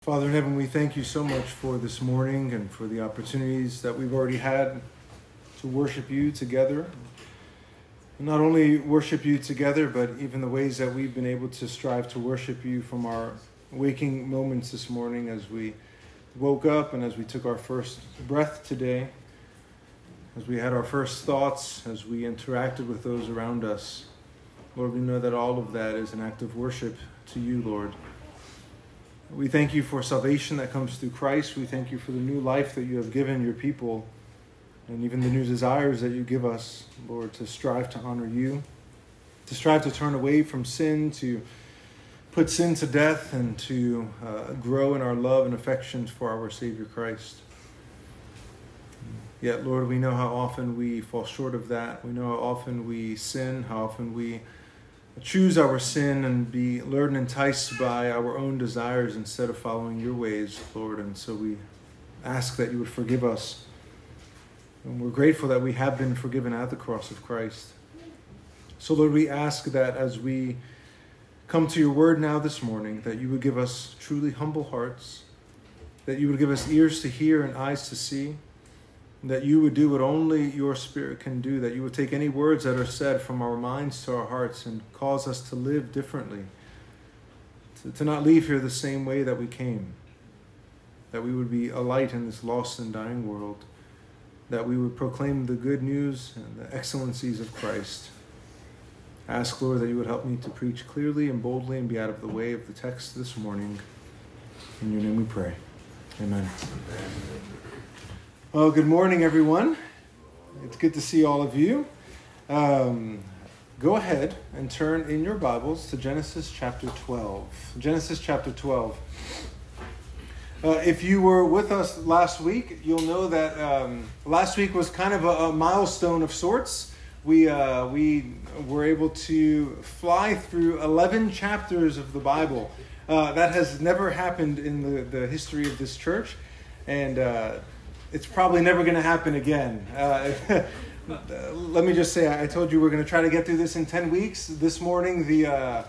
Father in heaven, we thank you so much for this morning and for the opportunities that we've already had to worship you together. And not only worship you together, but even the ways that we've been able to strive to worship you from our waking moments this morning as we woke up and as we took our first breath today, as we had our first thoughts, as we interacted with those around us. Lord, we know that all of that is an act of worship to you, Lord. We thank you for salvation that comes through Christ. We thank you for the new life that you have given your people and even the new desires that you give us, Lord, to strive to honor you, to strive to turn away from sin, to put sin to death, and to grow in our love and affections for our Savior Christ. Yet, Lord, we know how often we fall short of that. We know how often we sin, how often we choose our sin and be lured and enticed by our own desires instead of following your ways, Lord. And so we ask that you would forgive us. And we're grateful that we have been forgiven at the cross of Christ. So, Lord, we ask that as we come to your word now this morning, that you would give us truly humble hearts, that you would give us ears to hear and eyes to see, that you would do what only your Spirit can do, that you would take any words that are said from our minds to our hearts and cause us to live differently, to not leave here the same way that we came, that we would be a light in this lost and dying world, that we would proclaim the good news and the excellencies of Christ. Ask, Lord, that you would help me to preach clearly and boldly and be out of the way of the text this morning. In your name we pray. Amen. Well, good morning, everyone. It's good to see all of you. Go ahead and turn in your Bibles to Genesis chapter 12. Genesis chapter 12. If you were with us last week, you'll know that last week was kind of a milestone of sorts. We were able to fly through 11 chapters of the Bible. That has never happened in the history of this church, and it's probably never going to happen again. Let me just say, I told you we're going to try to get through this in 10 weeks. This morning, the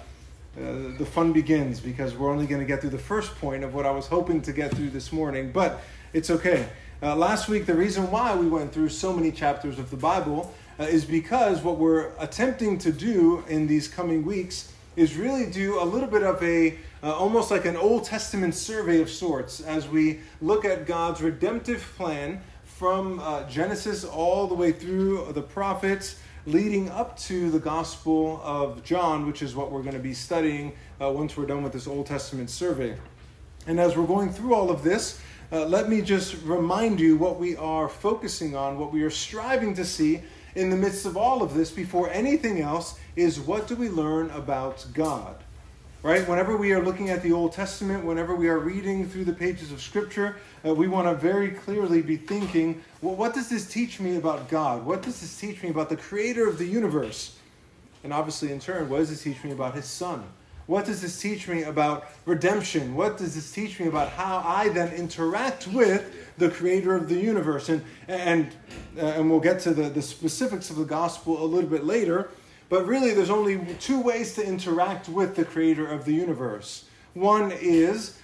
fun begins because we're only going to get through the first point of what I was hoping to get through this morning, but it's okay. Last week, the reason why we went through so many chapters of the Bible is because what we're attempting to do in these coming weeks is really do a little bit of a almost like an Old Testament survey of sorts as we look at God's redemptive plan from Genesis all the way through the prophets, leading up to the Gospel of John, which is what we're going to be studying once we're done with this Old Testament survey. And as we're going through all of this, let me just remind you what we are focusing on, what we are striving to see in the midst of all of this before anything else is what do we learn about God? Right? Whenever we are looking at the Old Testament, whenever we are reading through the pages of Scripture, we want to very clearly be thinking, well, what does this teach me about God? What does this teach me about the Creator of the universe? And obviously, in turn, what does this teach me about His Son? What does this teach me about redemption? What does this teach me about how I then interact with the Creator of the universe? And we'll get to the specifics of the gospel a little bit later. But really, there's only two ways to interact with the Creator of the universe. One is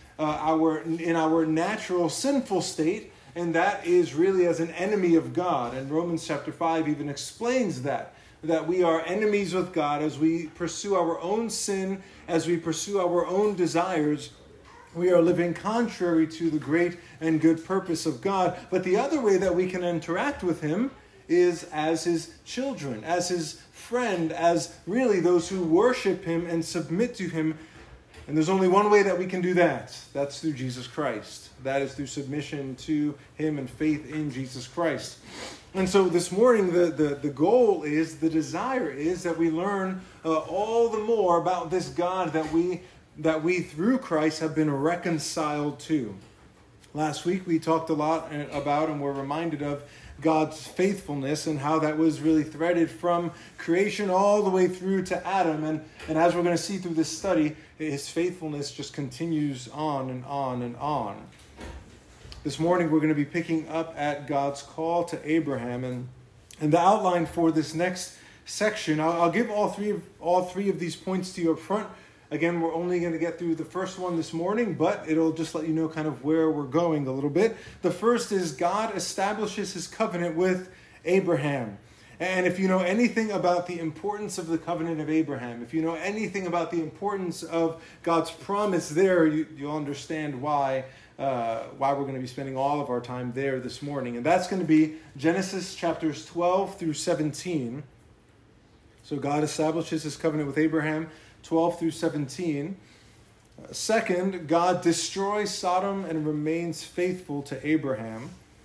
in our natural sinful state, and that is really as an enemy of God. And Romans chapter 5 even explains that we are enemies with God as we pursue our own sin, as we pursue our own desires. We are living contrary to the great and good purpose of God. But the other way that we can interact with Him is as His children, as His friend, as really those who worship Him and submit to Him. And there's only one way that we can do that. That's through Jesus Christ. That is through submission to Him and faith in Jesus Christ. And so this morning, the goal is, the desire is that we learn all the more about this God that we through Christ have been reconciled to. Last week we talked a lot about and were reminded of God's faithfulness and how that was really threaded from creation all the way through to Adam. And as we're going to see through this study, His faithfulness just continues on and on and on. This morning we're going to be picking up at God's call to Abraham. And the outline for this next section, I'll give all three of these points to you up front. Again, we're only going to get through the first one this morning, but it'll just let you know kind of where we're going a little bit. The first is God establishes his covenant with Abraham. And if you know anything about the importance of the covenant of Abraham, if you know anything about the importance of God's promise there, you'll understand why we're going to be spending all of our time there this morning. And that's going to be Genesis chapters 12 through 17. So God establishes his covenant with Abraham, 12 through 17. Second, God destroys Sodom and remains faithful to Abraham.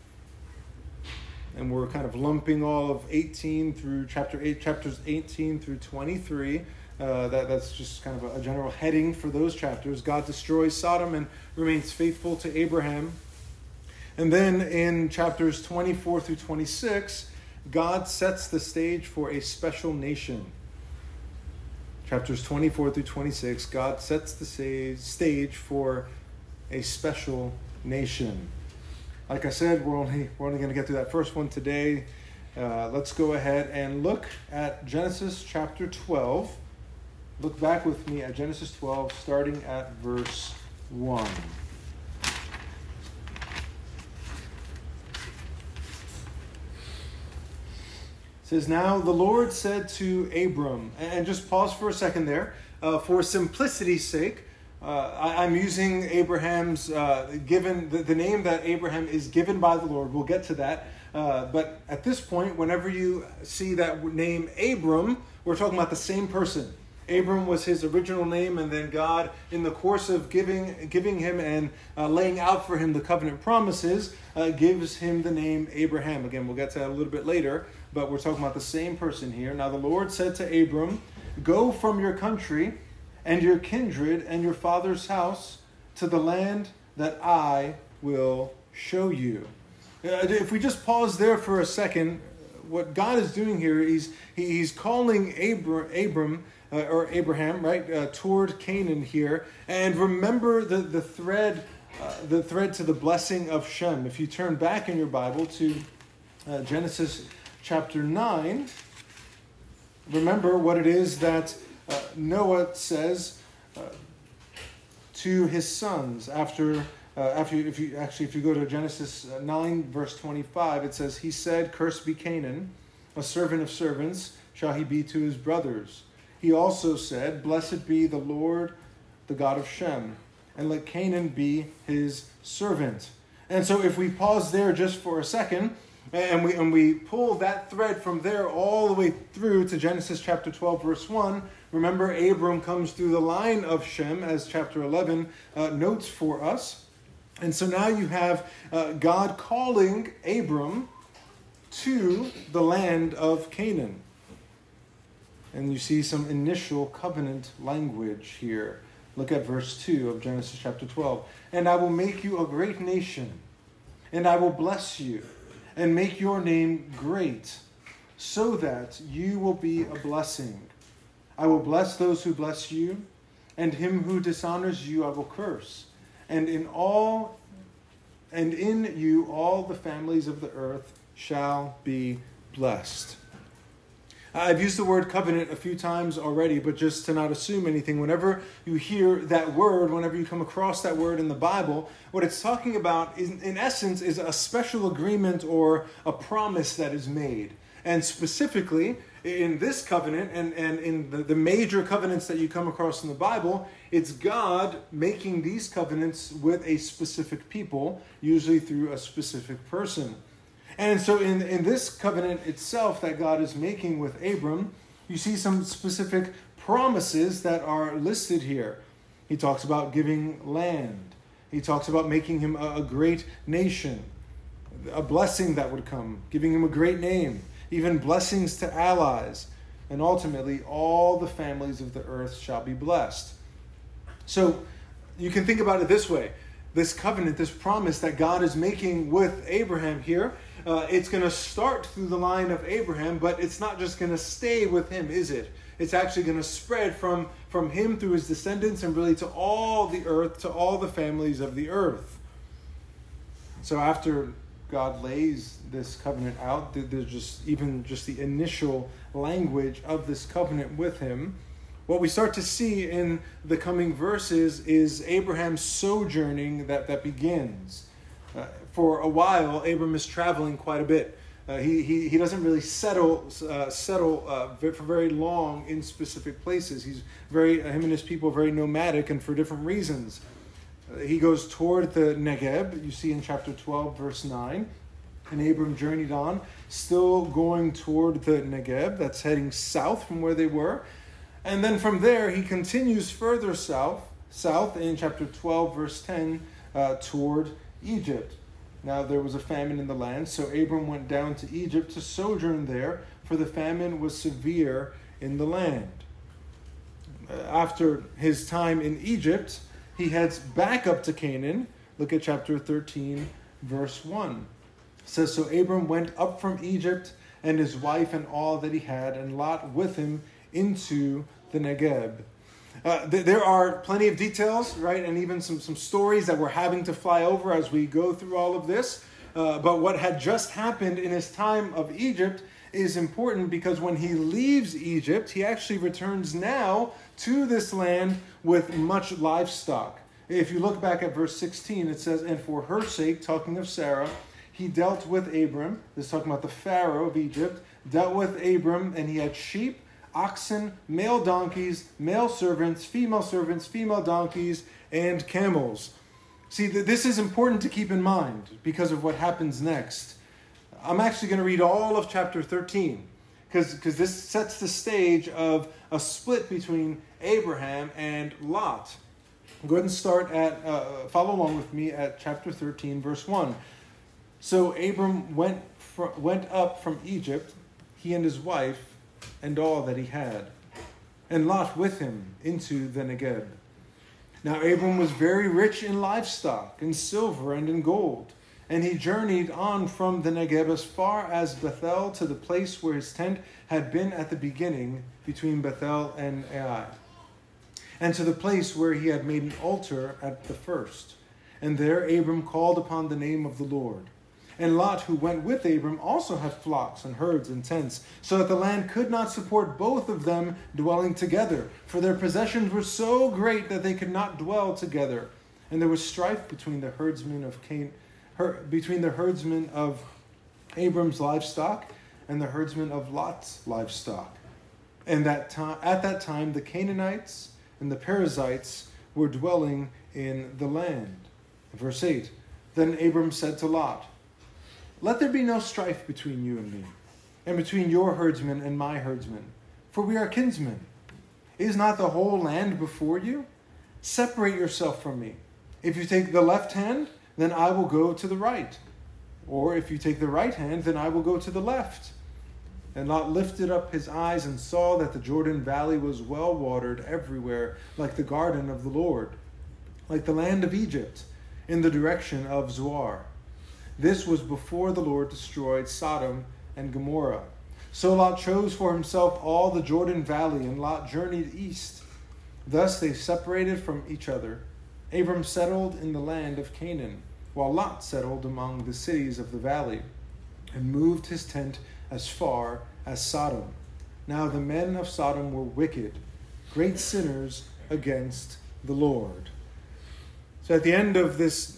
And we're kind of lumping all of 18 through chapters 18 through 23. That's just kind of a general heading for those chapters. God destroys Sodom and remains faithful to Abraham. And then in chapters 24 through 26, God sets the stage for a special nation. Chapters 24 through 26, God sets the stage for a special nation. Like I said, we're only going to get through that first one today. Let's go ahead and look at Genesis chapter 12. Look back with me at Genesis 12, starting at verse 1. It says, "Now the Lord said to Abram," and just pause for a second there, for simplicity's sake, I'm using Abraham's given the name that Abraham is given by the Lord. We'll get to that. But at this point, whenever you see that name Abram, we're talking about the same person. Abram was his original name, and then God, in the course of giving him and laying out for him the covenant promises, gives him the name Abraham. Again, we'll get to that a little bit later, but we're talking about the same person here. "Now the Lord said to Abram, 'Go from your country and your kindred and your father's house to the land that I will show you.'" If we just pause there for a second, what God is doing here is he's calling Abraham, right, toward Canaan here. And remember the thread to the blessing of Shem. If you turn back in your Bible to Genesis chapter 9, remember what it is that Noah says to his sons if you go to Genesis 9 verse 25, it says, "He said, 'Cursed be Canaan, a servant of servants shall he be to his brothers.' He also said, 'Blessed be the Lord, the God of Shem, and let Canaan be his servant.'" And so if we pause there just for a second, and we pull that thread from there all the way through to Genesis chapter 12, verse 1, remember Abram comes through the line of Shem, as chapter 11 notes for us. And so now you have God calling Abram to the land of Canaan. And you see some initial covenant language here. Look at verse 2 of Genesis chapter 12. "And I will make you a great nation, and I will bless you, and make your name great, so that you will be a blessing. I will bless those who bless you, and him who dishonors you I will curse. And in you all the families of the earth shall be blessed." I've used the word covenant a few times already, but just to not assume anything, whenever you hear that word, whenever you come across that word in the Bible, what it's talking about is, in essence, is a special agreement or a promise that is made. And specifically, in this covenant and in the major covenants that you come across in the Bible, it's God making these covenants with a specific people, usually through a specific person. And so in this covenant itself that God is making with Abram, you see some specific promises that are listed here. He talks about giving land. He talks about making him a great nation, a blessing that would come, giving him a great name, even blessings to allies, and ultimately all the families of the earth shall be blessed. So you can think about it this way. This covenant, this promise that God is making with Abraham here, it's going to start through the line of Abraham, but it's not just going to stay with him, is it? It's actually going to spread from him through his descendants and really to all the earth, to all the families of the earth. So after God lays this covenant out, there's just the initial language of this covenant with him. What we start to see in the coming verses is Abraham's sojourning that begins. For a while, Abram is traveling quite a bit. He doesn't really settle for very long in specific places. Him and his people are very nomadic, and for different reasons. He goes toward the Negeb, you see in chapter 12, verse 9. And Abram journeyed on, still going toward the Negeb, that's heading south from where they were. And then from there, he continues further south in chapter 12, verse 10, toward Egypt. Now there was a famine in the land, so Abram went down to Egypt to sojourn there, for the famine was severe in the land. After his time in Egypt, he heads back up to Canaan. Look at chapter 13, verse 1. It says, "So Abram went up from Egypt, and his wife and all that he had, and Lot with him, into the Negeb." There are plenty of details, right, and even some stories that we're having to fly over as we go through all of this. But what had just happened in his time of Egypt is important, because when he leaves Egypt, he actually returns now to this land with much livestock. If you look back at verse 16, it says, "And for her sake," talking of Sarah, "he dealt with Abram," this is talking about the Pharaoh of Egypt, "dealt with Abram, and he had sheep, oxen, male donkeys, male servants, female donkeys, and camels." See, this is important to keep in mind because of what happens next. I'm actually going to read all of chapter 13 because this sets the stage of a split between Abraham and Lot. Go ahead and start follow along with me at chapter 13, verse 1. "So Abram went up from Egypt, he and his wife, and all that he had, and Lot with him into the Negeb. Now Abram was very rich in livestock, in silver, and in gold. And he journeyed on from the Negeb as far as Bethel, to the place where his tent had been at the beginning, between Bethel and Ai, and to the place where he had made an altar at the first. And there Abram called upon the name of the Lord. And Lot, who went with Abram, also had flocks and herds and tents, so that the land could not support both of them dwelling together, for their possessions were so great that they could not dwell together. And there was strife between the herdsmen of Abram's livestock and the herdsmen of Lot's livestock. And at that time the Canaanites and the Perizzites were dwelling in the land." Verse 8, "Then Abram said to Lot, 'Let there be no strife between you and me, and between your herdsmen and my herdsmen, for we are kinsmen. Is not the whole land before you? Separate yourself from me. If you take the left hand, then I will go to the right. Or if you take the right hand, then I will go to the left.' And Lot lifted up his eyes and saw that the Jordan Valley was well watered everywhere, like the garden of the Lord, like the land of Egypt, in the direction of Zoar. This was before the Lord destroyed Sodom and Gomorrah. So Lot chose for himself all the Jordan Valley, and Lot journeyed east. Thus they separated from each other. Abram settled in the land of Canaan, while Lot settled among the cities of the valley, and moved his tent as far as Sodom. Now the men of Sodom were wicked, great sinners against the Lord." So at the end of this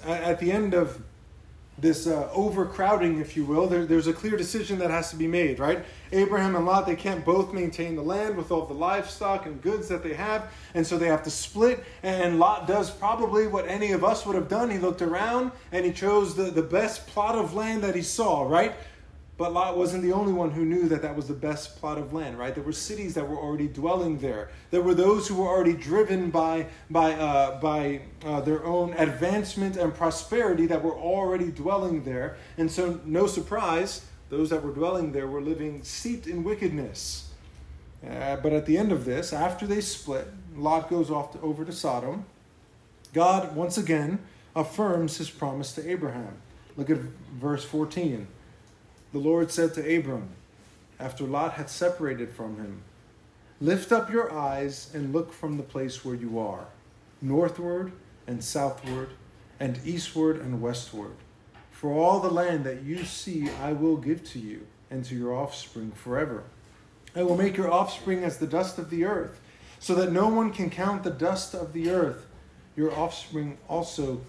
overcrowding, if you will, there's a clear decision that has to be made, right? Abraham and Lot, they can't both maintain the land with all the livestock and goods that they have, and so they have to split. And Lot does probably what any of us would have done. He looked around and he chose the best plot of land that he saw, right? But Lot wasn't the only one who knew that was the best plot of land, right? There were cities that were already dwelling there. There were those who were already driven by their own advancement and prosperity that were already dwelling there. And so, no surprise, those that were dwelling there were living steeped in wickedness. But at the end of this, after they split, Lot goes over to Sodom. God, once again, affirms his promise to Abraham. Look at verse 14. "The Lord said to Abram, after Lot had separated from him, 'Lift up your eyes and look from the place where you are, northward and southward, and eastward and westward. For all the land that you see I will give to you and to your offspring forever. I will make your offspring as the dust of the earth, so that no one can count the dust of the earth, your offspring also,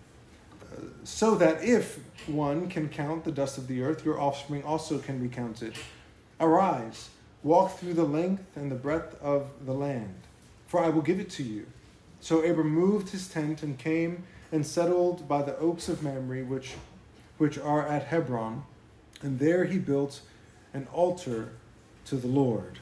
so that if one can count the dust of the earth, your offspring also can be counted. Arise, walk through the length and the breadth of the land, for I will give it to you. So Abram moved his tent and came and settled by the oaks of Mamre, which are at Hebron, and there he built an altar to the Lord.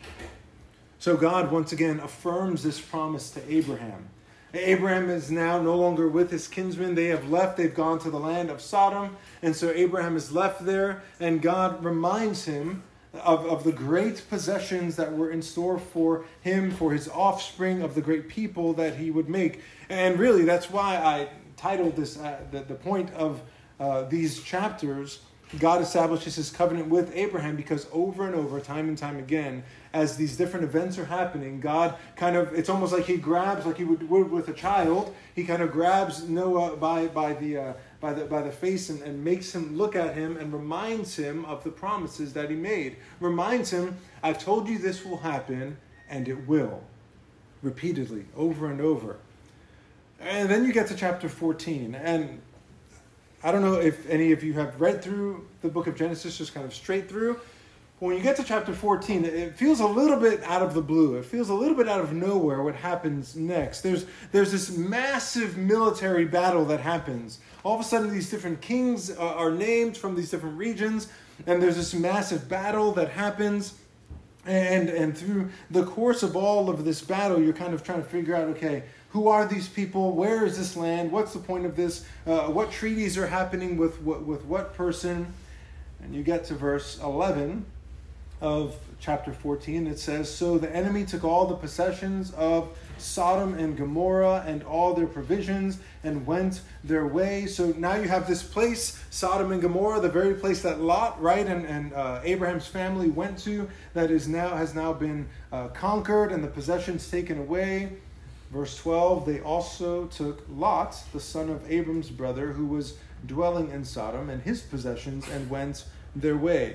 So God once again affirms this promise to Abraham. Abraham is now no longer with his kinsmen. They have left. They've gone to the land of Sodom. And so Abraham is left there, and God reminds him of the great possessions that were in store for him, for his offspring, of the great people that he would make. And really, that's why I titled this, the point of these chapters, God establishes his covenant with Abraham, because over and over, time and time again, as these different events are happening, God it's almost like he grabs, like he would with a child, he kind of grabs Noah by the face and makes him look at him and reminds him of the promises that he made. Reminds him, I've told you this will happen, and it will. Repeatedly, over and over. And then you get to chapter 14, and I don't know if any of you have read through the book of Genesis, just kind of straight through. But when you get to chapter 14, it feels a little bit out of the blue. It feels a little bit out of nowhere what happens next. There's this massive military battle that happens. All of a sudden, these different kings are named from these different regions, and there's this massive battle that happens. And through the course of all of this battle, you're kind of trying to figure out, okay, who are these people? Where is this land? What's the point of this? What treaties are happening with what person? And you get to verse 11 of chapter 14. It says, so the enemy took all the possessions of Sodom and Gomorrah and all their provisions and went their way. So now you have this place, Sodom and Gomorrah, the very place that Lot, right, and Abraham's family went to, that has now been conquered and the possessions taken away. Verse 12, they also took Lot, the son of Abram's brother, who was dwelling in Sodom, and his possessions, and went their way.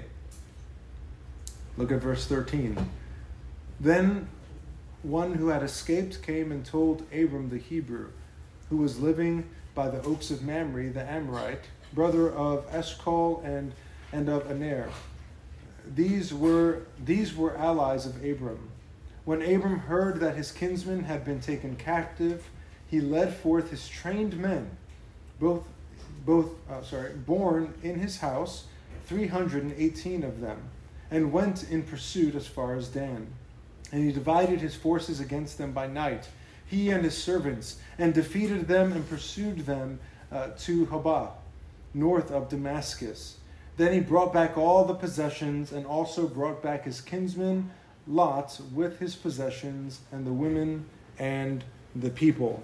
Look at verse 13. Then one who had escaped came and told Abram the Hebrew, who was living by the oaks of Mamre, the Amorite, brother of Eshcol and of Aner. These were allies of Abram. When Abram heard that his kinsmen had been taken captive, he led forth his trained men, born in his house, 318 of them, and went in pursuit as far as Dan. And he divided his forces against them by night, he and his servants, and defeated them and pursued them to Hobah, north of Damascus. Then he brought back all the possessions, and also brought back his kinsman Lot with his possessions, and the women and the people.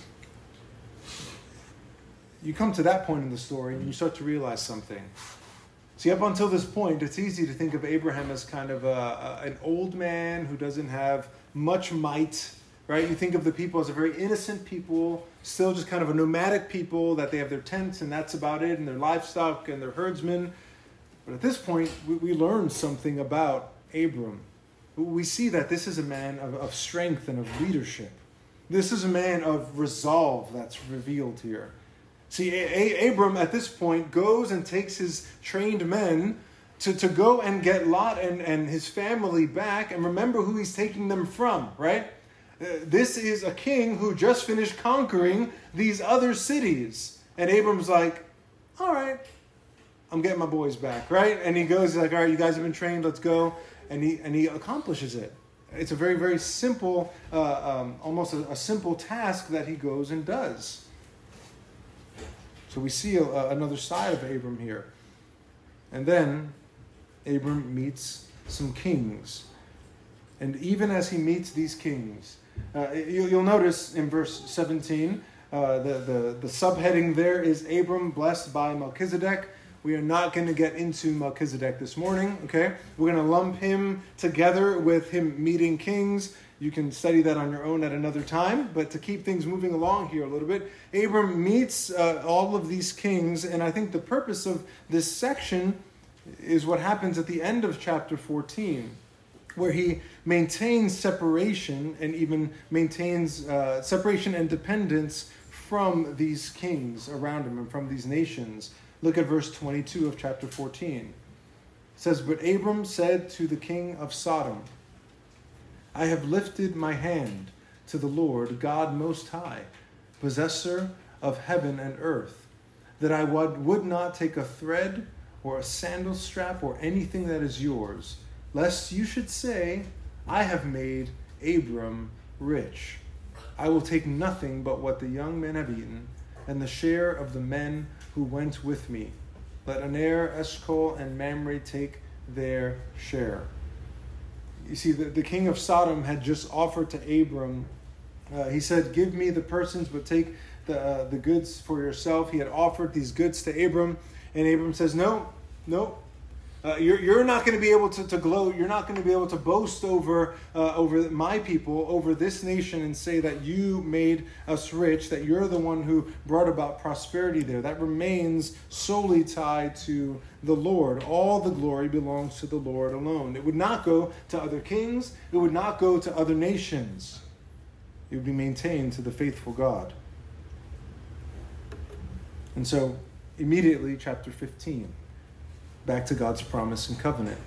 You come to that point in the story and you start to realize something. See, up until this point, it's easy to think of Abraham as kind of an old man who doesn't have much might, right? You think of the people as a very innocent people, still just kind of a nomadic people, that they have their tents and that's about it, and their livestock and their herdsmen. But at this point, we learn something about Abram. We see that this is a man of strength and of leadership. This is a man of resolve that's revealed here. See, Abram at this point goes and takes his trained men to go and get Lot and his family back. And remember who he's taking them from, right? This is a king who just finished conquering these other cities. And Abram's like, all right, I'm getting my boys back, right? And he goes, he's like, all right, you guys have been trained, let's go. And he accomplishes it. It's a very, very simple, almost a simple task that he goes and does. So we see another side of Abram here. And then Abram meets some kings. And even as he meets these kings, you'll notice in verse 17, the subheading there is Abram blessed by Melchizedek. We are not going to get into Melchizedek this morning, okay? We're going to lump him together with him meeting kings. You can study that on your own at another time. But to keep things moving along here a little bit, Abram meets all of these kings. And I think the purpose of this section is what happens at the end of chapter 14. where he maintains separation and even maintains separation and dependence from these kings around him and from these nations. Look at verse 22 of chapter 14. It says, "But Abram said to the king of Sodom, I have lifted my hand to the Lord God Most High, possessor of heaven and earth, that I would not take a thread or a sandal strap or anything that is yours, lest you should say, I have made Abram rich. I will take nothing but what the young men have eaten, and the share of the men who went with me. Let Aner, Eshcol, and Mamre take their share." You see, the king of Sodom had just offered to Abram. He said, "Give me the persons, but take the goods for yourself." He had offered these goods to Abram, and Abram says, "No. You're not going to be able to gloat. You're not going to be able to boast over my people, over this nation, and say that you made us rich, that you're the one who brought about prosperity there. That remains solely tied to the Lord. All the glory belongs to the Lord alone. It would not go to other kings. It would not go to other nations. It would be maintained to the faithful God." And so, immediately, chapter 15. Back to God's promise and covenant.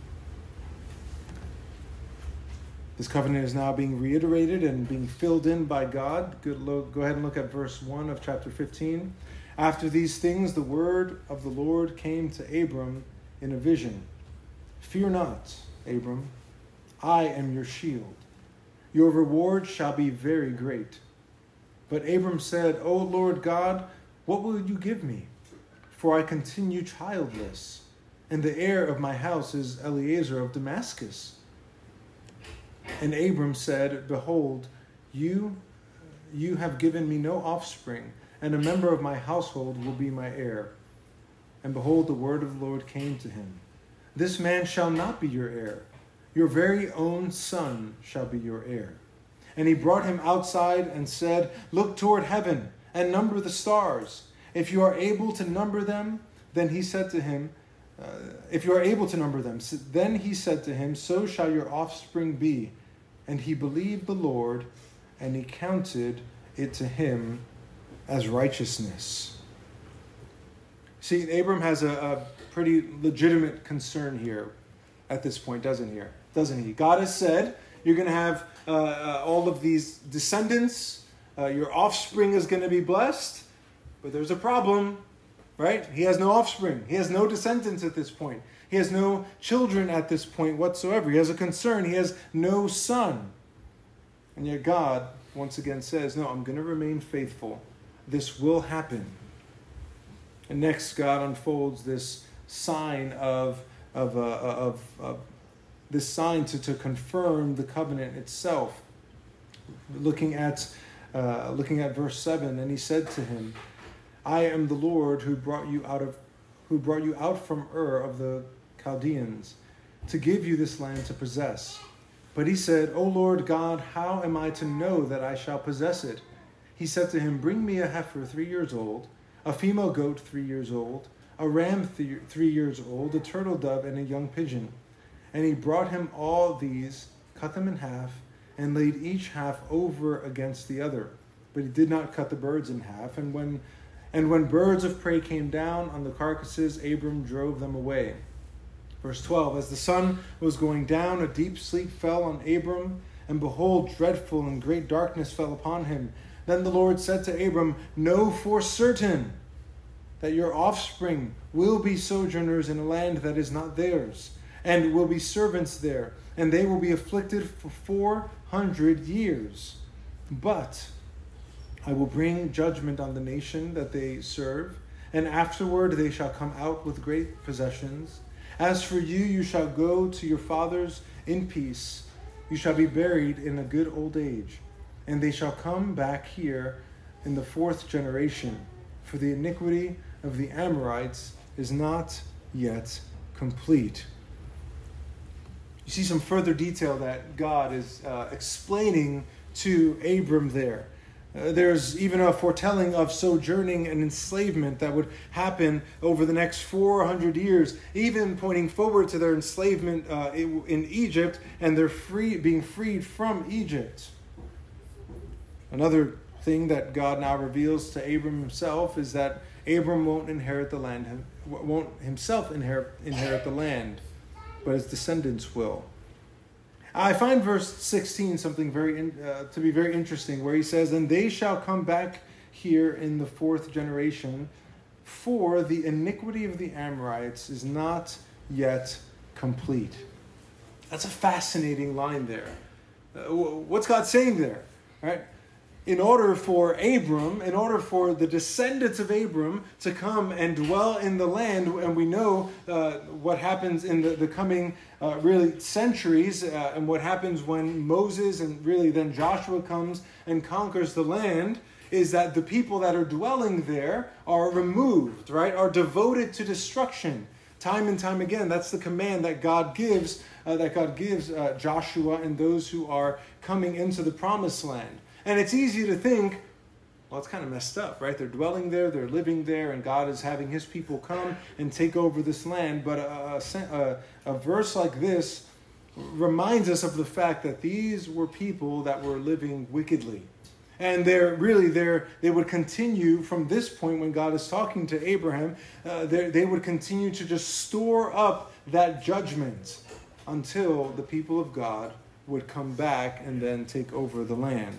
This covenant is now being reiterated and being filled in by God. Go ahead and look at verse 1 of chapter 15. "After these things, the word of the Lord came to Abram in a vision. Fear not, Abram, I am your shield. Your reward shall be very great." But Abram said, "O Lord God, what will you give me? For I continue childless, and the heir of my house is Eliezer of Damascus." And Abram said, "Behold, you have given me no offspring, and a member of my household will be my heir." And behold, the word of the Lord came to him. "This man shall not be your heir. Your very own son shall be your heir." And he brought him outside and said, "Look toward heaven and number the stars, if you are able to number them." Then he said to him, Then he said to him, "So shall your offspring be." And he believed the Lord, and he counted it to him as righteousness. See, Abram has a pretty legitimate concern here at this point, doesn't he? God has said, you're going to have all of these descendants. Your offspring is going to be blessed. But there's a problem. Right? He has no offspring. He has no descendants at this point. He has no children at this point whatsoever. He has a concern. He has no son. And yet God, once again, says, no, I'm going to remain faithful. This will happen. And next, God unfolds this sign this sign to confirm the covenant itself. Looking at verse 7, and he said to him, "I am the Lord who brought you out from Ur of the Chaldeans to give you this land to possess." But he said, "O Lord God, how am I to know that I shall possess it?" He said to him, "Bring me a heifer 3 years old, a female goat 3 years old, a ram 3 years old, a turtle dove, and a young pigeon." And he brought him all these, cut them in half, and laid each half over against the other. But he did not cut the birds in half. And when birds of prey came down on the carcasses, Abram drove them away. Verse 12, as the sun was going down, a deep sleep fell on Abram, and behold, dreadful and great darkness fell upon him. Then the Lord said to Abram, "Know for certain that your offspring will be sojourners in a land that is not theirs, and will be servants there, and they will be afflicted for 400 years. But I will bring judgment on the nation that they serve, and afterward they shall come out with great possessions. As for you, you shall go to your fathers in peace. You shall be buried in a good old age, and they shall come back here in the 4th generation, for the iniquity of the Amorites is not yet complete." You see some further detail that God is explaining to Abram there. There's even a foretelling of sojourning and enslavement that would happen over the next 400 years, even pointing forward to their enslavement in Egypt and their being freed from Egypt. Another thing that God now reveals to Abram himself is that Abram won't inherit the land, won't himself inherit the land, but his descendants will. I find verse 16 something to be very interesting, where he says, "And they shall come back here in the fourth generation, for the iniquity of the Amorites is not yet complete." That's a fascinating line there. What's God saying there? Right? In order for the descendants of Abram to come and dwell in the land, and we know what happens in the coming really centuries, and what happens when Moses and really then Joshua comes and conquers the land, is that the people that are dwelling there are removed, right? Are devoted to destruction. Time and time again, that's the command that God gives Joshua and those who are coming into the promised land. And it's easy to think, well, it's kind of messed up, right? They're dwelling there, they're living there, and God is having his people come and take over this land. But a verse like this reminds us of the fact that these were people that were living wickedly. And they would continue from this point when God is talking to Abraham, they would continue to just store up that judgment until the people of God would come back and then take over the land.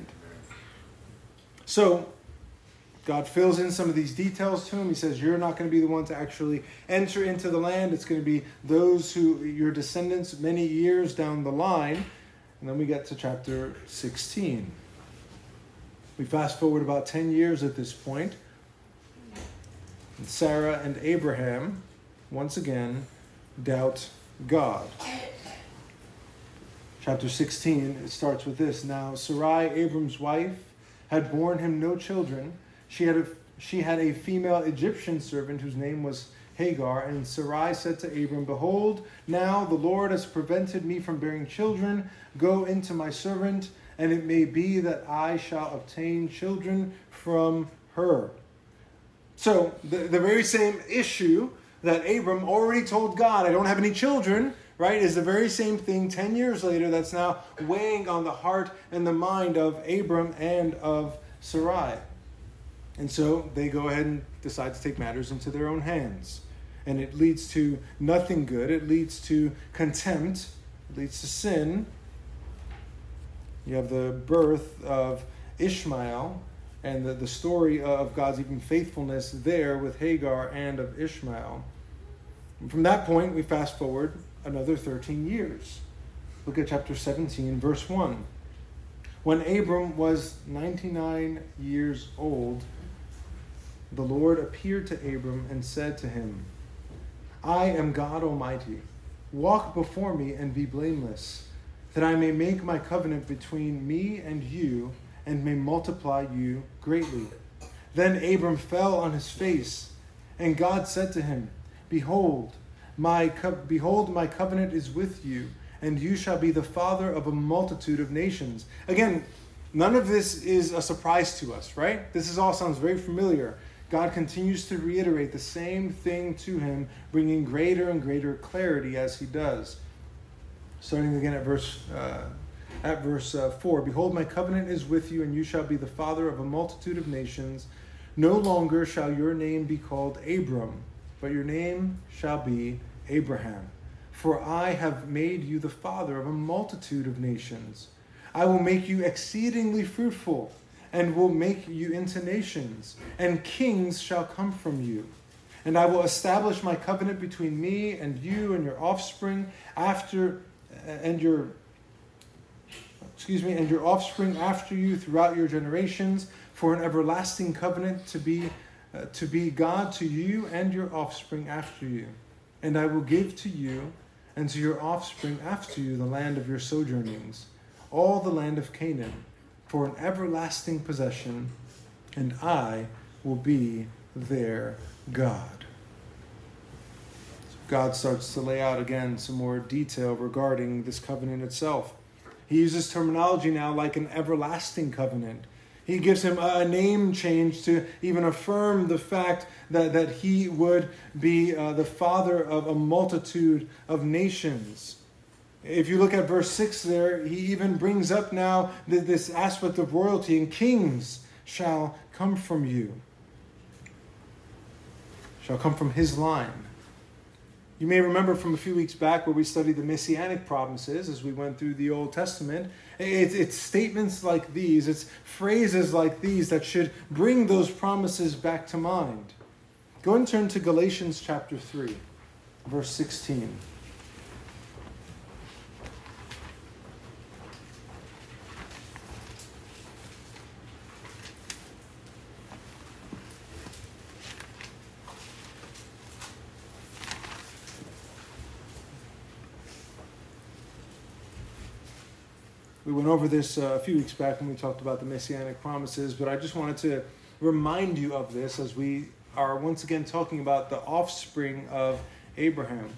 So God fills in some of these details to him. He says, you're not going to be the one to actually enter into the land. It's going to be your descendants many years down the line. And then we get to chapter 16. We fast forward about 10 years at this point. And Sarah and Abraham, once again, doubt God. Chapter 16, it starts with this. Now Sarai, Abram's wife, had borne him no children. She had a female Egyptian servant whose name was Hagar. And Sarai said to Abram, "Behold, now the Lord has prevented me from bearing children. Go into my servant, and it may be that I shall obtain children from her." So the very same issue that Abram already told God, I don't have any children, right, is the very same thing 10 years later that's now weighing on the heart and the mind of Abram and of Sarai. And so they go ahead and decide to take matters into their own hands. And it leads to nothing good. It leads to contempt. It leads to sin. You have the birth of Ishmael and the story of God's even faithfulness there with Hagar and of Ishmael. And from that point, we fast forward another 13 years. Look at chapter 17, verse 1. When Abram was 99 years old, the Lord appeared to Abram and said to him, "I am God Almighty. Walk before me and be blameless, that I may make my covenant between me and you, and may multiply you greatly." Then Abram fell on his face, and God said to him, Behold, my covenant is with you, and you shall be the father of a multitude of nations. Again, none of this is a surprise to us, right? This all sounds very familiar. God continues to reiterate the same thing to him, bringing greater and greater clarity as he does. Starting again at verse 4. "Behold, my covenant is with you, and you shall be the father of a multitude of nations. No longer shall your name be called Abram, but your name shall be Abraham. For I have made you the father of a multitude of nations. I will make you exceedingly fruitful, and will make you into nations, and kings shall come from you. And I will establish my covenant between me and you and your offspring after your you throughout your generations, for an everlasting covenant to be God to you and your offspring after you. And I will give to you and to your offspring after you the land of your sojournings, all the land of Canaan, for an everlasting possession, and I will be their God." So God starts to lay out again some more detail regarding this covenant itself. He uses terminology now like an everlasting covenant. He gives him a name change to even affirm the fact that he would be the father of a multitude of nations. If you look at verse 6 there, he even brings up now this aspect of royalty, and kings shall come from you, shall come from his line. You may remember from a few weeks back where we studied the Messianic promises as we went through the Old Testament. It's statements like these, it's phrases like these that should bring those promises back to mind. Go and turn to Galatians chapter 3, verse 16. We went over this a few weeks back when we talked about the Messianic promises, but I just wanted to remind you of this as we are once again talking about the offspring of Abraham.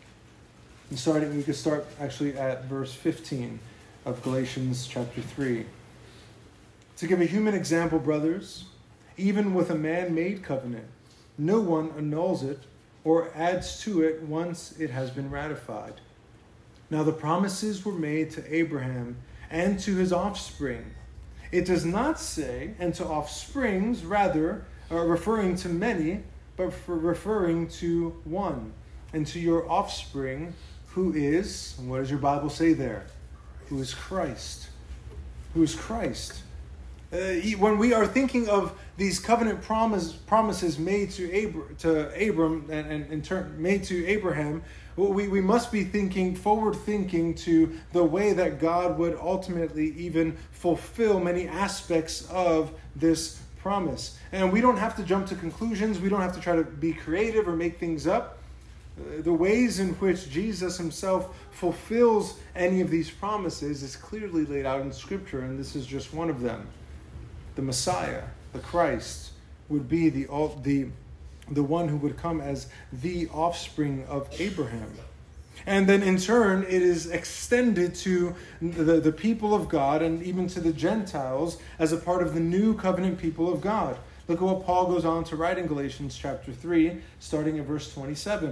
And we could start actually at verse 15 of Galatians chapter 3. To give a human example, brothers, even with a man-made covenant, no one annuls it or adds to it once it has been ratified. Now the promises were made to Abraham and to his offspring. It does not say, and to offsprings, rather, referring to many, but referring to one, and to your offspring, who is, and what does your Bible say there? Who is Christ. Who is Christ. When we are thinking of these covenant promises made to Abram and in turn made to Abraham, we must be forward thinking to the way that God would ultimately even fulfill many aspects of this promise. And we don't have to jump to conclusions. We don't have to try to be creative or make things up. The ways in which Jesus himself fulfills any of these promises is clearly laid out in Scripture, and this is just one of them. The Messiah, the Christ, would be the one who would come as the offspring of Abraham. And then in turn, it is extended to the people of God and even to the Gentiles as a part of the new covenant people of God. Look at what Paul goes on to write in Galatians chapter 3, starting at verse 27.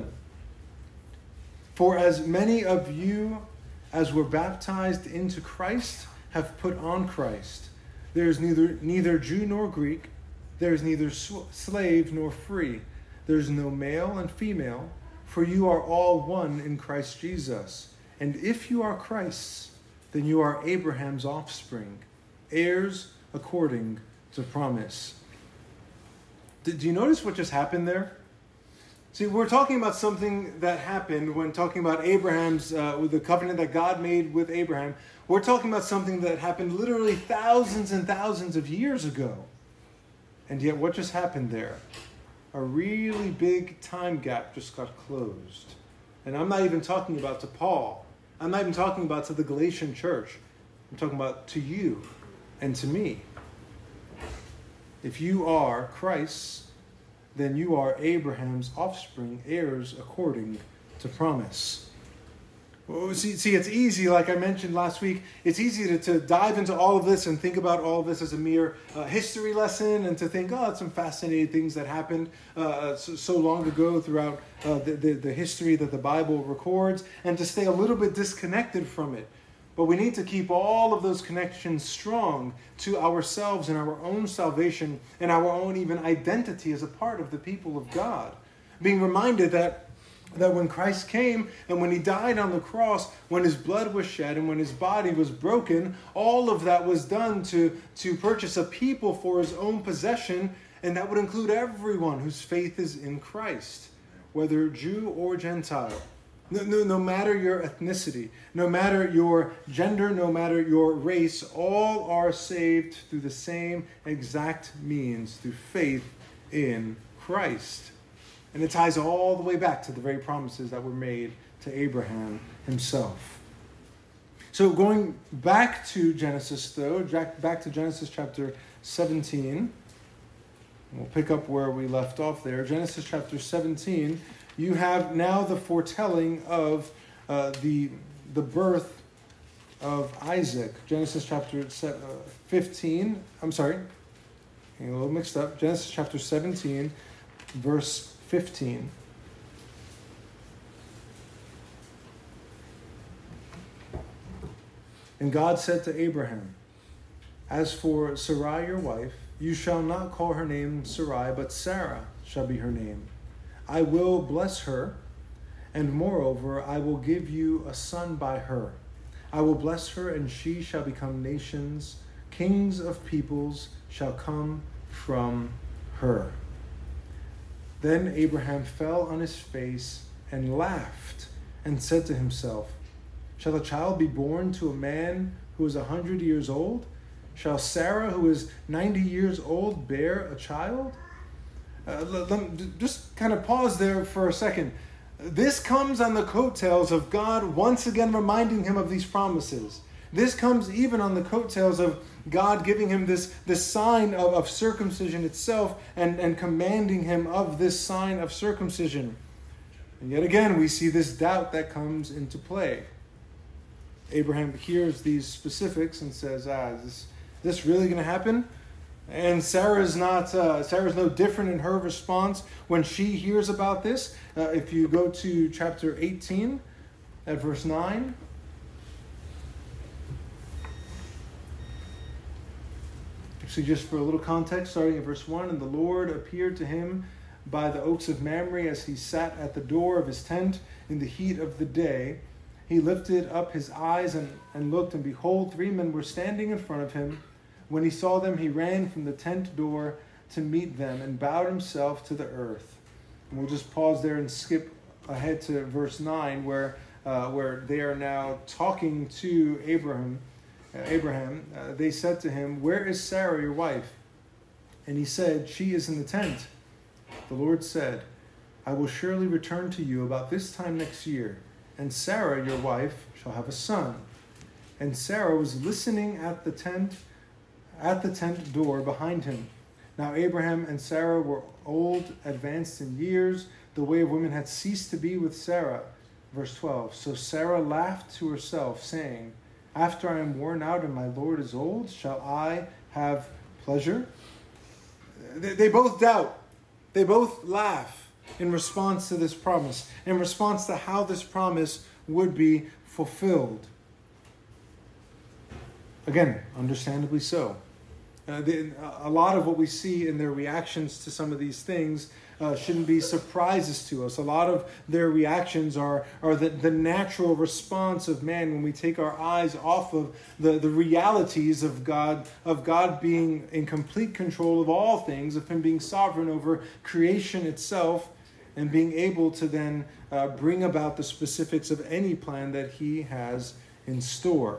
For as many of you as were baptized into Christ have put on Christ. There is neither Jew nor Greek. There is neither slave nor free. There is no male and female, for you are all one in Christ Jesus. And if you are Christ's, then you are Abraham's offspring, heirs according to promise. Do you notice what just happened there? See, we're talking about something that happened when talking about Abraham's, with the covenant that God made with Abraham. We're talking about something that happened literally thousands and thousands of years ago. And yet what just happened there? A really big time gap just got closed. And I'm not even talking about to Paul. I'm not even talking about to the Galatian church. I'm talking about to you and to me. If you are Christ's, then you are Abraham's offspring, heirs according to promise. Well, see, it's easy, like I mentioned last week, it's easy to dive into all of this and think about all of this as a mere history lesson and to think, oh, it's some fascinating things that happened so long ago throughout the history that the Bible records, and to stay a little bit disconnected from it. But we need to keep all of those connections strong to ourselves and our own salvation and our own even identity as a part of the people of God. Being reminded that when Christ came and when he died on the cross, when his blood was shed and when his body was broken, all of that was done to purchase a people for his own possession, and that would include everyone whose faith is in Christ, whether Jew or Gentile. No matter your ethnicity, no matter your gender, no matter your race, all are saved through the same exact means, through faith in Christ. And it ties all the way back to the very promises that were made to Abraham himself. So going back to Genesis, though, back to Genesis chapter 17, we'll pick up where we left off there. Genesis chapter 17, you have now the foretelling of the birth of Isaac. Genesis chapter 15. I'm sorry, getting a little mixed up. Genesis chapter 17, verse 15. And God said to Abraham, "As for Sarai your wife, you shall not call her name Sarai, but Sarah shall be her name. I will bless her, and moreover, I will give you a son by her. I will bless her, and she shall become nations. Kings of peoples shall come from her." Then Abraham fell on his face and laughed, and said to himself, "Shall a child be born to a man who is 100 years old? Shall Sarah, who is 90 years old, bear a child?" Let me just kind of pause there for a second. This comes on the coattails of God once again reminding him of these promises. This comes even on the coattails of God giving him this sign of circumcision itself and commanding him of this sign of circumcision. And yet again, we see this doubt that comes into play. Abraham hears these specifics and says, is this really going to happen? And Sarah's no different in her response when she hears about this. If you go to chapter 18 at verse 9. Actually, just for a little context, starting at verse 1, "And the Lord appeared to him by the oaks of Mamre as he sat at the door of his tent in the heat of the day. He lifted up his eyes and looked, and behold, 3 men were standing in front of him. When he saw them, he ran from the tent door to meet them and bowed himself to the earth." And we'll just pause there and skip ahead to verse 9, where they are now talking to Abraham. They said to him, "Where is Sarah, your wife?" And he said, "She is in the tent." The Lord said, "I will surely return to you about this time next year, and Sarah, your wife, shall have a son." And Sarah was listening at the tent door behind him. Now Abraham and Sarah were old, advanced in years. The way of women had ceased to be with Sarah. Verse 12. So Sarah laughed to herself, saying, "After I am worn out and my Lord is old, shall I have pleasure?" They both doubt. They both laugh in response to this promise, in response to how this promise would be fulfilled. Again, understandably so. A lot of what we see in their reactions to some of these things shouldn't be surprises to us. A lot of their reactions are the natural response of man when we take our eyes off of the realities of God being in complete control of all things, of him being sovereign over creation itself, and being able to then bring about the specifics of any plan that he has in store.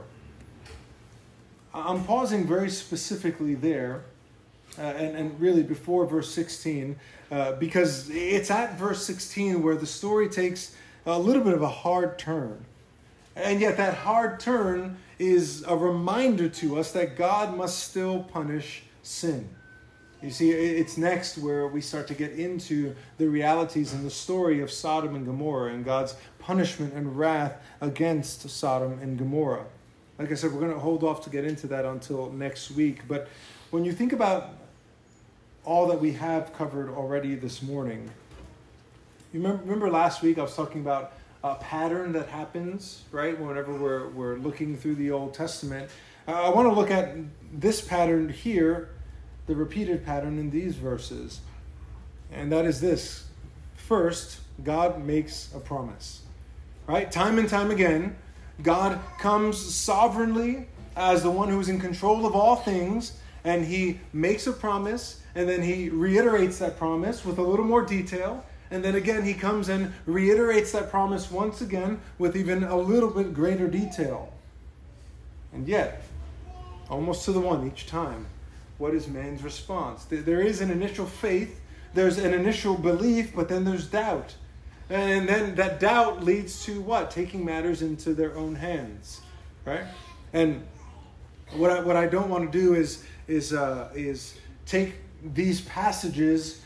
I'm pausing very specifically there, and really before verse 16, because it's at verse 16 where the story takes a little bit of a hard turn. And yet that hard turn is a reminder to us that God must still punish sin. You see, it's next where we start to get into the realities in the story of Sodom and Gomorrah and God's punishment and wrath against Sodom and Gomorrah. Like I said, we're going to hold off to get into that until next week. But when you think about all that we have covered already this morning, you remember last week I was talking about a pattern that happens, right? Whenever we're looking through the Old Testament. I want to look at this pattern here, the repeated pattern in these verses. And that is this. First, God makes a promise, right? Time and time again, God comes sovereignly as the one who is in control of all things, and he makes a promise, and then he reiterates that promise with a little more detail, and then again he comes and reiterates that promise once again with even a little bit greater detail. And yet, almost to the one each time, what is man's response? There is an initial faith, there's an initial belief, but then there's doubt. And then that doubt leads to what? Taking matters into their own hands, right? And what I don't want to do is take these passages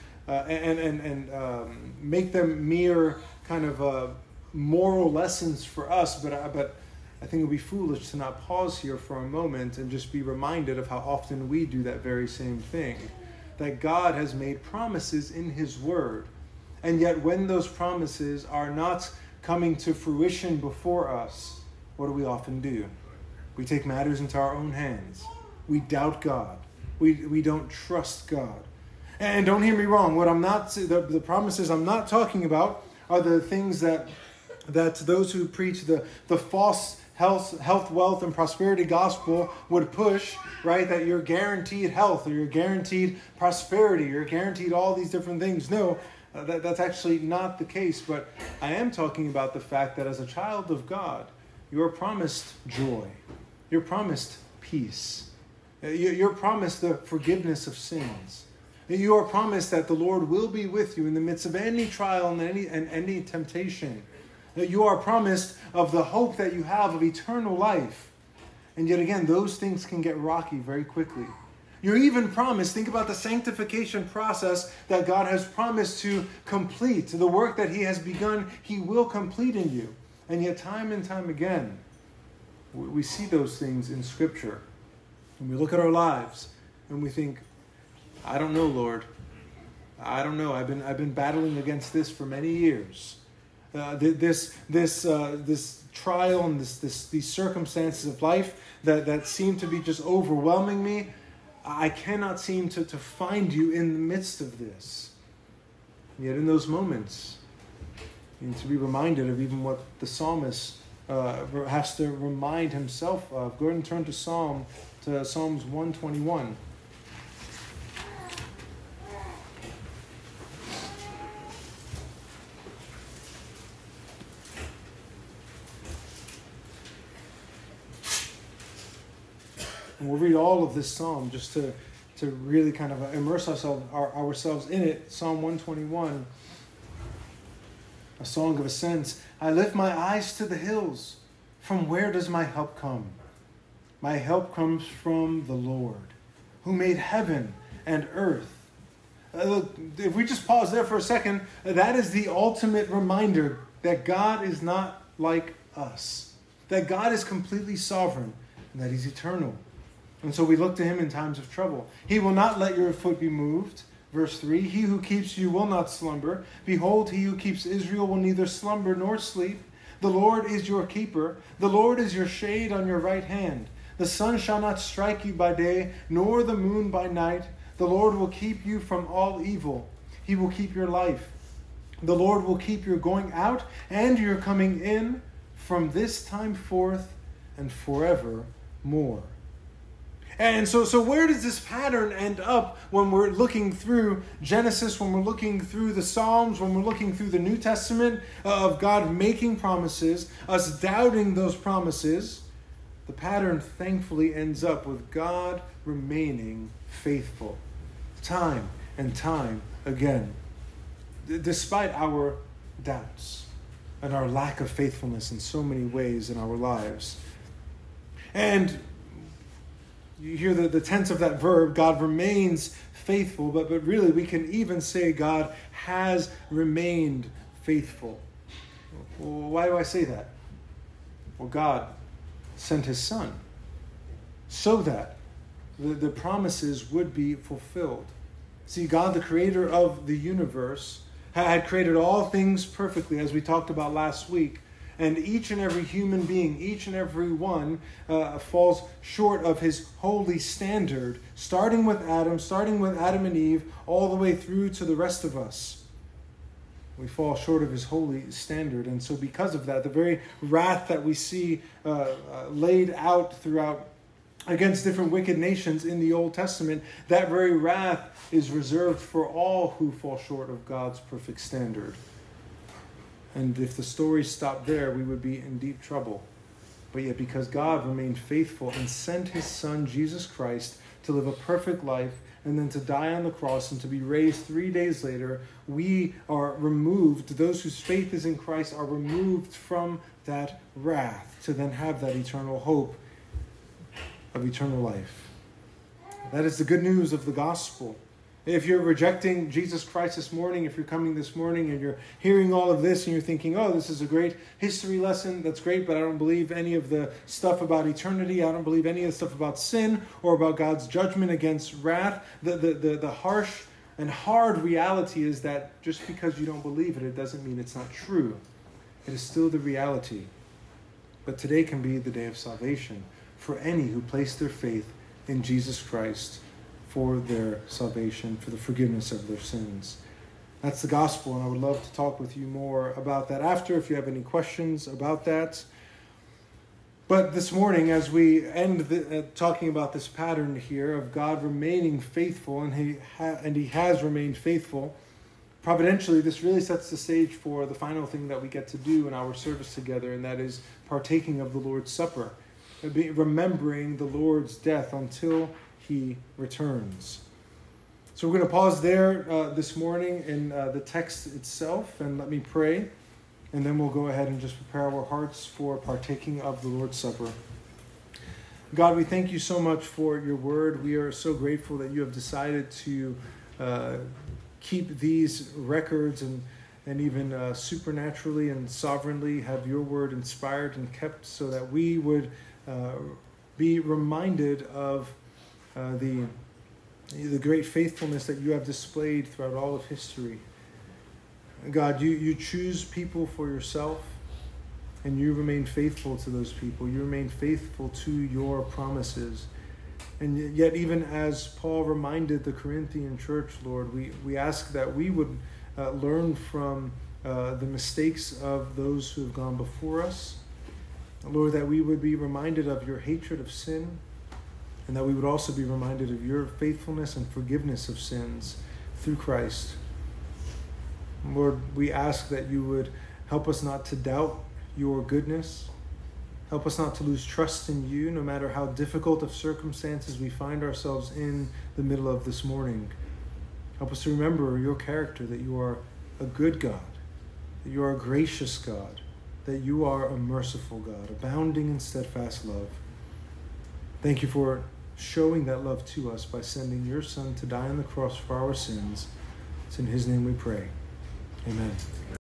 and make them mere kind of moral lessons for us. But I think it would be foolish to not pause here for a moment and just be reminded of how often we do that very same thing. That God has made promises in His Word. And yet when those promises are not coming to fruition before us, what do we often do? We take matters into our own hands. We doubt God. We don't trust God. And don't hear me wrong. The promises I'm not talking about are the things that those who preach the false health, wealth, and prosperity gospel would push, right? That you're guaranteed health, or you're guaranteed prosperity, you're guaranteed all these different things. No, that's actually not the case. But I am talking about the fact that as a child of God, you are promised joy. You're promised peace. You're promised the forgiveness of sins. You are promised that the Lord will be with you in the midst of any trial and any temptation. You are promised of the hope that you have of eternal life. And yet again, those things can get rocky very quickly. You're even promised, think about the sanctification process that God has promised to complete. The work that He has begun, He will complete in you. And yet time and time again, we see those things in Scripture. And we look at our lives and we think, I don't know, Lord. I don't know. I've been battling against this for many years. This trial and these circumstances of life that seem to be just overwhelming me, I cannot seem to find you in the midst of this. And yet in those moments, you need to be reminded of even what the psalmist has to remind himself of. Go ahead and turn to Psalms 121. And we'll read all of this psalm just to really kind of immerse ourselves in it. Psalm 121, a song of ascents. I lift my eyes to the hills. From where does my help come? My help comes from the Lord, who made heaven and earth. Look, if we just pause there for a second, that is the ultimate reminder that God is not like us. That God is completely sovereign and that He's eternal. And so we look to Him in times of trouble. He will not let your foot be moved. Verse 3, He who keeps you will not slumber. Behold, He who keeps Israel will neither slumber nor sleep. The Lord is your keeper. The Lord is your shade on your right hand. The sun shall not strike you by day, nor the moon by night. The Lord will keep you from all evil. He will keep your life. The Lord will keep your going out and your coming in from this time forth and forevermore. And so where does this pattern end up when we're looking through Genesis, when we're looking through the Psalms, when we're looking through the New Testament of God making promises, us doubting those promises? The pattern thankfully ends up with God remaining faithful time and time again, despite our doubts and our lack of faithfulness in so many ways in our lives. And you hear the tense of that verb, God remains faithful, but really we can even say God has remained faithful. Well, why do I say that? Well, God sent His Son so that the promises would be fulfilled. See, God, the creator of the universe, had created all things perfectly, as we talked about last week. And each and every human being, each and every one falls short of His holy standard, starting with Adam and Eve, all the way through to the rest of us. We fall short of His holy standard. And so because of that, the very wrath that we see laid out throughout against different wicked nations in the Old Testament, that very wrath is reserved for all who fall short of God's perfect standard. And if the story stopped there, we would be in deep trouble. But yet because God remained faithful and sent His Son, Jesus Christ, to live a perfect life and then to die on the cross and to be raised 3 days later, we are removed, those whose faith is in Christ are removed from that wrath to then have that eternal hope of eternal life. That is the good news of the gospel. If you're rejecting Jesus Christ this morning, if you're coming this morning and you're hearing all of this and you're thinking, oh, this is a great history lesson, that's great, but I don't believe any of the stuff about eternity, I don't believe any of the stuff about sin or about God's judgment against wrath, the harsh and hard reality is that just because you don't believe it, it doesn't mean it's not true. It is still the reality. But today can be the day of salvation for any who place their faith in Jesus Christ for their salvation, for the forgiveness of their sins. That's the gospel, and I would love to talk with you more about that after, if you have any questions about that. But this morning, as we end talking about this pattern here of God remaining faithful, and He has remained faithful, providentially, this really sets the stage for the final thing that we get to do in our service together, and that is partaking of the Lord's Supper, remembering the Lord's death until He returns. So we're going to pause there this morning in the text itself, and let me pray, and then we'll go ahead and just prepare our hearts for partaking of the Lord's Supper. God, we thank you so much for your word. We are so grateful that you have decided to keep these records and even supernaturally and sovereignly have your word inspired and kept so that we would be reminded of the great faithfulness that you have displayed throughout all of history. God, you choose people for yourself, and you remain faithful to those people. You remain faithful to your promises. And yet, even as Paul reminded the Corinthian church, Lord, we ask that we would learn from the mistakes of those who have gone before us. Lord, that we would be reminded of your hatred of sin, and that we would also be reminded of your faithfulness and forgiveness of sins through Christ. Lord, we ask that you would help us not to doubt your goodness. Help us not to lose trust in you, no matter how difficult of circumstances we find ourselves in the middle of this morning. Help us to remember your character, that you are a good God, that you are a gracious God, that you are a merciful God, abounding in steadfast love. Thank you for showing that love to us by sending your Son to die on the cross for our sins. It's in his name we pray. Amen.